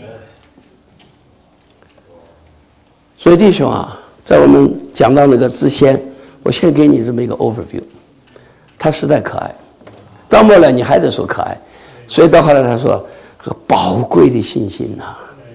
Speaker 2: 所以弟兄啊，在我们讲到那个之前，我先给你这么一个 overview， 他实在可爱，到末了你还得说可爱，所以到后来他说和宝贵的信心呐，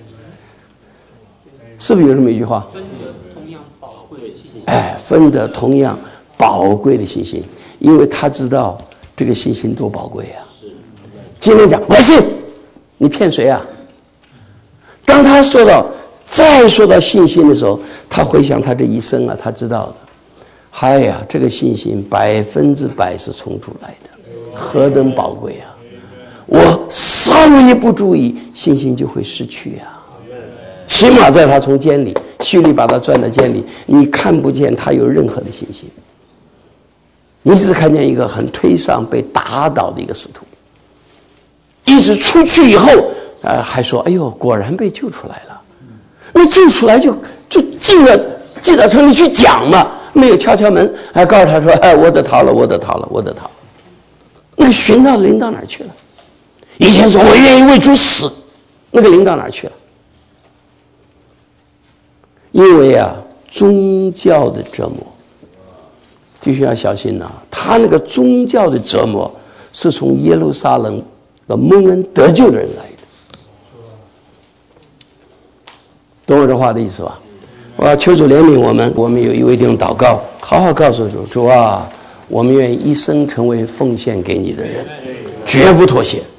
Speaker 2: 是不是有这么一句话？
Speaker 3: 分得同样宝贵的信心。
Speaker 2: 哎，分得同样宝贵的信心，因为他知道这个信心多宝贵啊。今天讲我信，你骗谁啊？当他再说到信心的时候，他回想他这一生啊，他知道的，哎呀，这个信心100%是冲出来的，何等宝贵啊！我稍微一不注意，信心就会失去啊。起码在他从监里，希律把他转到监里，你看不见他有任何的信心，你只看见一个很推上被打倒的一个使徒，一直出去以后，还说：“哎呦，果然被救出来了。”那救出来就进到城里去讲嘛，没有敲门，还告诉他说：“哎，我得逃了。”那个寻到的灵到哪儿去了？以前说我愿意为主死，那个灵到哪儿去了？因为啊，宗教的折磨，必须要小心呐。他那个宗教的折磨是从耶路撒冷的蒙恩得救的人来的，懂我这话的意思吧？我要求主怜悯我们。我们有一位弟兄祷告，好好告诉主：主啊，我们愿意一生成为奉献给你的人，绝不妥协。